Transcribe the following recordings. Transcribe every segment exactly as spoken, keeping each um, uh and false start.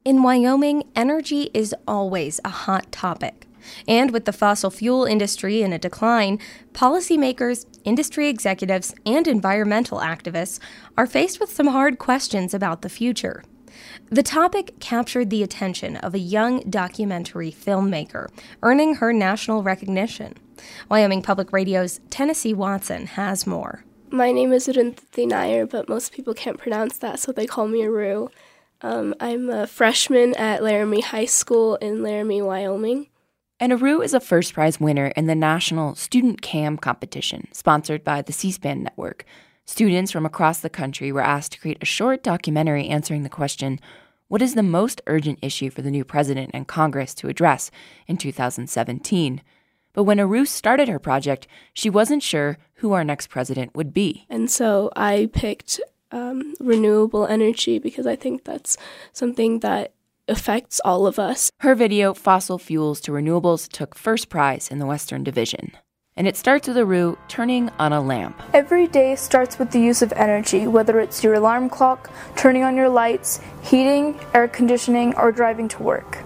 In Wyoming, energy is always a hot topic. And with the fossil fuel industry in a decline, policymakers, industry executives, and environmental activists are faced with some hard questions about the future. The topic captured the attention of a young documentary filmmaker, earning her national recognition. Wyoming Public Radio's Tennessee Watson has more. My name is Arundhati Nair, but most people can't pronounce that, so they call me Aru. Um, I'm a freshman at Laramie High School in Laramie, Wyoming. And Aru is a first prize winner in the National Student Cam competition, sponsored by the C-SPAN network. Students from across the country were asked to create a short documentary answering the question, what is the most urgent issue for the new president and Congress to address in two thousand seventeen? But when Aru started her project, she wasn't sure who our next president would be. And so I picked um, renewable energy because I think that's something that affects all of us. Her video, Fossil Fuels to Renewables, took first prize in the Western Division. And it starts with Aru turning on a lamp. Every day starts with the use of energy, whether it's your alarm clock, turning on your lights, heating, air conditioning, or driving to work.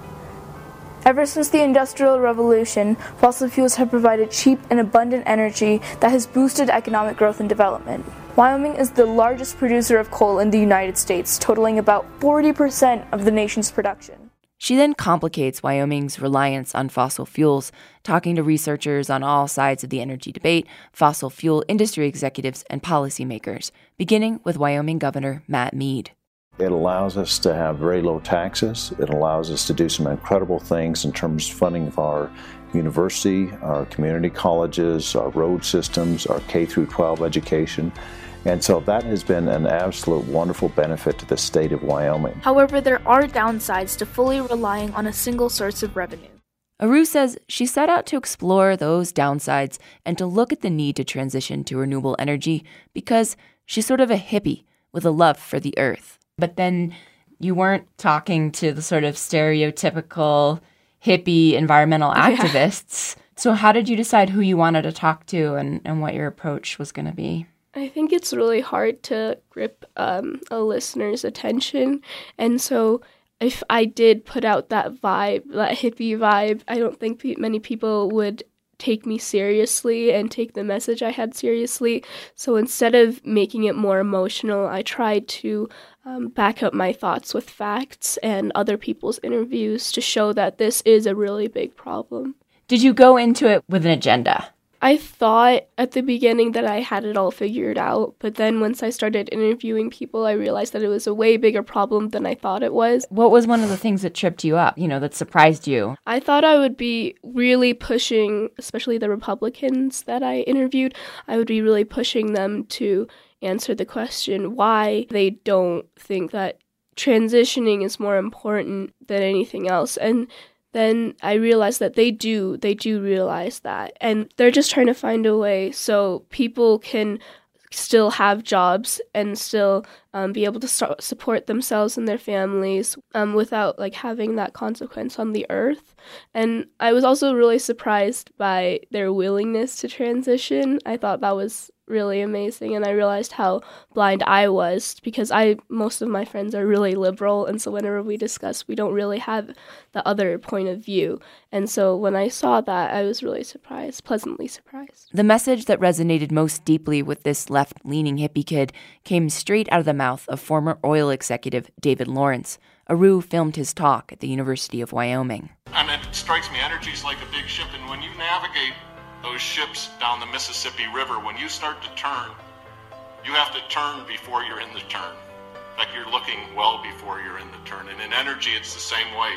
Ever since the Industrial Revolution, fossil fuels have provided cheap and abundant energy that has boosted economic growth and development. Wyoming is the largest producer of coal in the United States, totaling about forty percent of the nation's production. She then complicates Wyoming's reliance on fossil fuels, talking to researchers on all sides of the energy debate, fossil fuel industry executives, and policymakers, beginning with Wyoming Governor Matt Mead. It allows us to have very low taxes. It allows us to do some incredible things in terms of funding of our university, our community colleges, our road systems, our K through twelve education. And so that has been an absolute wonderful benefit to the state of Wyoming. However, there are downsides to fully relying on a single source of revenue. Aru says she set out to explore those downsides and to look at the need to transition to renewable energy because she's sort of a hippie with a love for the earth. But then you weren't talking to the sort of stereotypical hippie environmental activists. Yeah. So how did you decide who you wanted to talk to and, and what your approach was going to be? I think it's really hard to grip um, a listener's attention. And so if I did put out that vibe, that hippie vibe, I don't think pe- many people would take me seriously and take the message I had seriously. So instead of making it more emotional, I tried to um, back up my thoughts with facts and other people's interviews to show that this is a really big problem. Did you go into it with an agenda? I thought at the beginning that I had it all figured out, but then once I started interviewing people, I realized that it was a way bigger problem than I thought it was. What was one of the things that tripped you up, you know, that surprised you? I thought I would be really pushing, especially the Republicans that I interviewed, I would be really pushing them to answer the question why they don't think that transitioning is more important than anything else. And then I realized that they do, they do realize that. And they're just trying to find a way so people can still have jobs and still um, be able to start, support themselves and their families um, without like having that consequence on the earth. And I was also really surprised by their willingness to transition. I thought that was really amazing, and I realized how blind I was because I most of my friends are really liberal, and so whenever we discuss, we don't really have the other point of view. And so when I saw that, I was really surprised, pleasantly surprised. The message that resonated most deeply with this left-leaning hippie kid came straight out of the mouth of former oil executive David Lawrence. Aru filmed his talk at the University of Wyoming. And it strikes me, energy is like a big ship, and when you navigate those ships down the Mississippi River, when you start to turn, you have to turn before you're in the turn. Like you're looking well before you're in the turn. And in energy, it's the same way.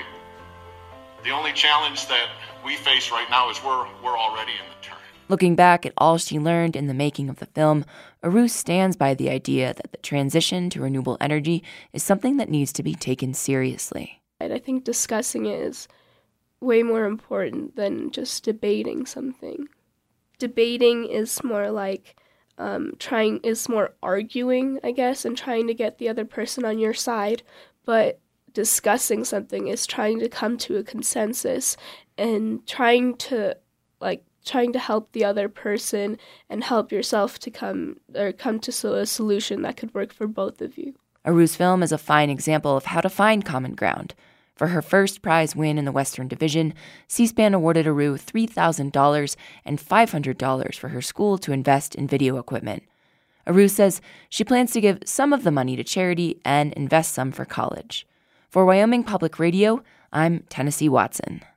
The only challenge that we face right now is we're we're already in the turn. Looking back at all she learned in the making of the film, Aru stands by the idea that the transition to renewable energy is something that needs to be taken seriously. I think discussing it is way more important than just debating something. Debating is more like um, trying, is more arguing, I guess, and trying to get the other person on your side. But discussing something is trying to come to a consensus and trying to, like, trying to help the other person and help yourself to come, or come to a solution that could work for both of you. Aru's film is a fine example of how to find common ground. For her first prize win in the Western Division, C-SPAN awarded Aru three thousand dollars and five hundred dollars for her school to invest in video equipment. Aru says she plans to give some of the money to charity and invest some for college. For Wyoming Public Radio, I'm Tennessee Watson.